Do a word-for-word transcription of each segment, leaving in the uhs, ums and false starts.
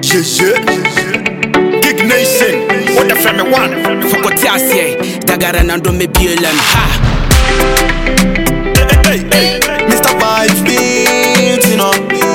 Yeah, yeah. Gig Nation. What the family one? Fokotiasie, Dagara Nando me Bielan. Ha! Hey, hey, hey. Mister Vibes Beats, you know.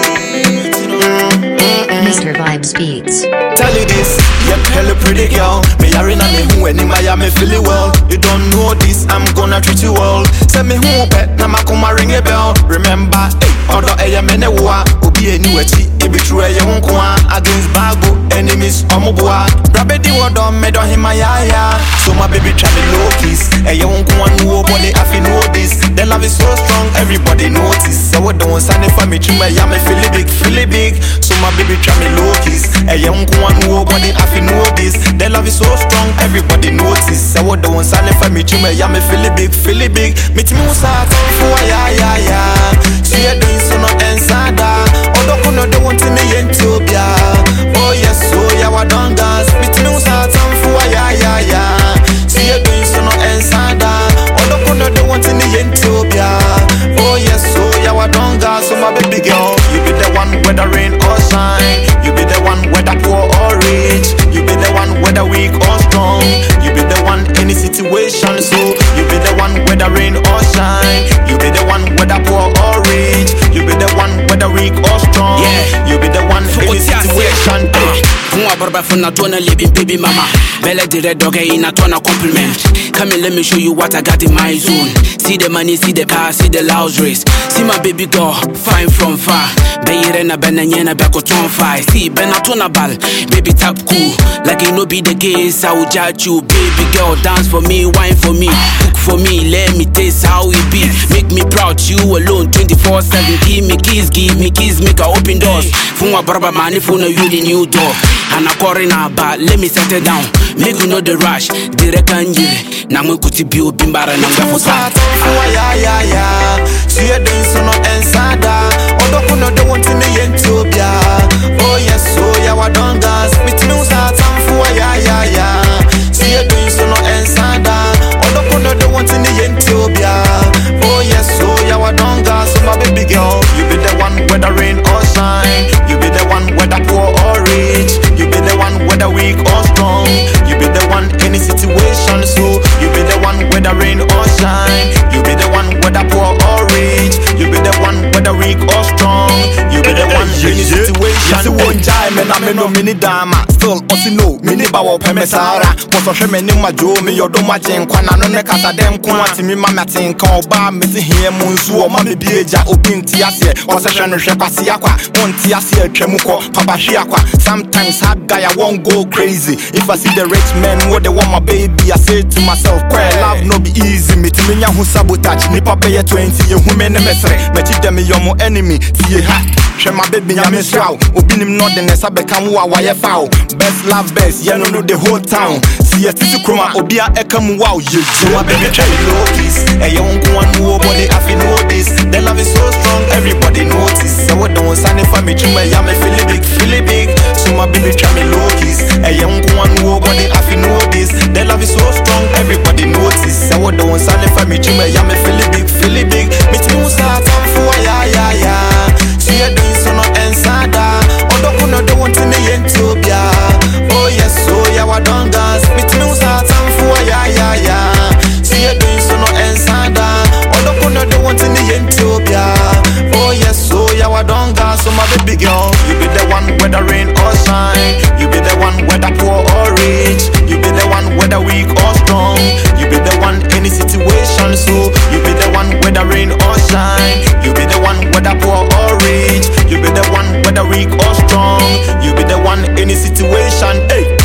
Mister Vibes Beats. Tell you this, yep, hello pretty girl. Me arena me who any Miami feel it well. You don't know this, I'm gonna treat you well. Send me who pet, na makuma ring a bell. Remember, hey, other aya menewa, ubi any wechi, it be true a young against bago, enemies, omobua. Grab it the word on me don him my yaya. So my baby try me low kiss. A young one who body I feel know this. The love is so strong, everybody notice. So what don't stand for me, chuma ya me feel it big, feel it big. So my baby try me low kiss. A young one who body I feel know this. The love is so strong, everybody notice. So what don't stand for me, chuma ya me feel it big, feel it big. Meet me usa for ya ya ya. See you doing so no ensada. Odo kuno don't want me yentobia. Oh yes, so ya wa don't dance. Meet me usa for ya ya ya. See you doing so no ensada. Odo kuno don't want me yentobia. Oh yes, so ya wa don't dance. So my baby girl, you be the one whether rain or shine. You be the one whether poor or rich. You be the one whether weak or strong. You be the one any situation. So you be the one whether rain or shine. You be the one whether poor or rich. You be the one whether weak or strong. Yeah. You be the one any situation. Mwa barba funa tona living baby mama. Bella the red dog in a tona compliment. Come and let me show you what I got in my zone. See the money, see the car, see the loud race. See my baby girl, fine from far. Bayerena benanyena bako ton fire. See benatona ball, baby tap cool. Like it no be the case, I will judge you. Baby girl, dance for me, wine for me, cook for me, let me taste how it be. Make me proud, you alone, twenty-four seven. Give me keys, give me keys, make her open doors. Funwa barba money, phone you the new door. And I call in but let me settle down. Make you know the rush, direct and you. Now we could be open bar and I'm going to start. Yeah, yeah, yeah. See you doing so no ensada. Odo kuno don't want me yentobia. Oh yes, so ya wa don't dance. Meet me usa for ya ya ya. See you doing so no ensada. Odo kuno don't want me yentobia. Oh yes, so ya wa don't dance. So my baby girl, you be the one whether rain or shine. You be the one whether poor or rich. You be the one whether weak or strong. You be the one any situation. So you be the one whether rain or shine. You be the one whether poor or rich. You be the one whether weak or strong. You be the one any situation. Yes, one time and I'm no mini dama. Still also no mini bawa pemesara. Koso she me ni majo me yodo majen kwana no ne kasa dem kwa ti mi mama tin kan oba me ti hie mu nsu o ma me bieja obinti ase. Koso she no hwe kwase akwa. Onti ase atwam ko papa hwe akwa. Sometimes hard guy I won't go crazy. If I see the rich men what they want my baby, I say to myself, quite love no be easy. Me to me who sabotage, nipa pay twenty, you who men mesre. Me chi dem your mo enemy, see ha. She my baby ya miss row. Obinim not the nessa become wa wire foul. Best love best, yeah no no the whole town. See a tissue chroma, obia ekam wow, you so my baby try low kiss. A young one who body I feel know this. The love is so strong, everybody notice. So what don't stand for me, chuma ya me feel it big, feel it big. So my baby try me low kiss. A young one who body I feel know this. The love is so strong, everybody notice. So what don't stand for me, chuma ya me feel it big, feel it big. Me too start on for ya ya ya. See you doing so no ensada. Odo kuno don't want me yentobia. Oh yes, so ya wa don't dance. Me too start on for ya ya ya. See you doing so no ensada. Odo kuno don't want me yentobia. Oh yes, so ya wa don't dance. So my baby girl, you be the one whether rain or shine. You be the one whether poor or rich. You be the one whether weak or strong. You be the one any situation. So you be the one whether rain or shine. You be the one whether poor or rich. You be the one whether weak or strong. You be the one any situation. Hey.